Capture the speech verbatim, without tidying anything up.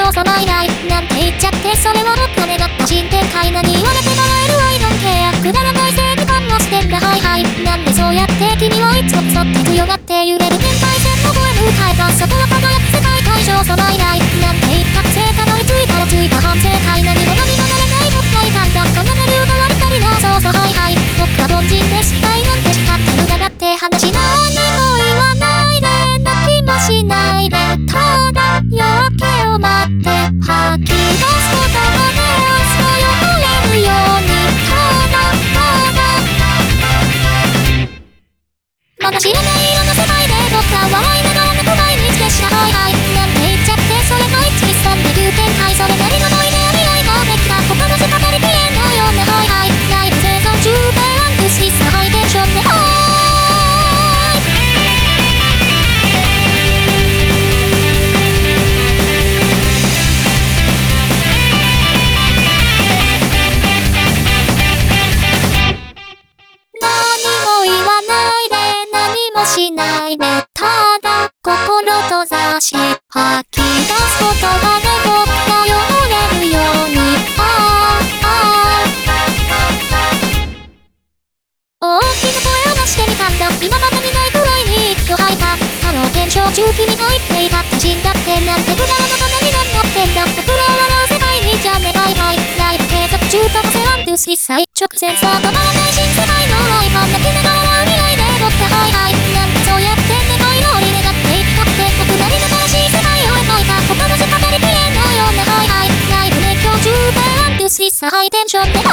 そうそうないないなんて言っちゃってそれは僕を願った新展開何言われてもらえる愛のケアくだらない正義感をしてんだはいはいなんでそうやって君はいつも競って強がって揺れる天界線の声迎えたそこは輝く世界会場そうないないなんて言ったくせたどり着いたらついた反省会何も何もなれない僕がいたんだこのメル歌われたりなそうそうはいはい僕は凡人でしたいなんて誓って無駄だって話何も言わないで泣きもしないでただ夜明けを待って吐き出すことまで明日汚れるようにただただまだ知らない色の世界で僕は笑いながら泣く毎日でしたはいはいなんて言っちゃってそれが一一三で急展開それなりのノリであり合いができた他の仕方に消えのようなはいはいライブ生産中でアンクシスハイテンションではしないでただ心閉ざし吐き出す言葉で僕が汚れるようにああああ大きな声を出してみたんだ今までにないくらいに息を吐いたハロー検証中君が言っていた死んだってなんてくだらなためになんなってんだ僕らを笑う世界にじゃねはいはいライブ継続中とせアントゥス一切直線さ止まらない新世界のライバー泣きながら未来で僕がはいはいそうやって願い通り願っていったって僕なりの新しい世界を描いた他の仕方に消えのようなはいはいライブ熱狂中でアントゥス一切ハイテンションで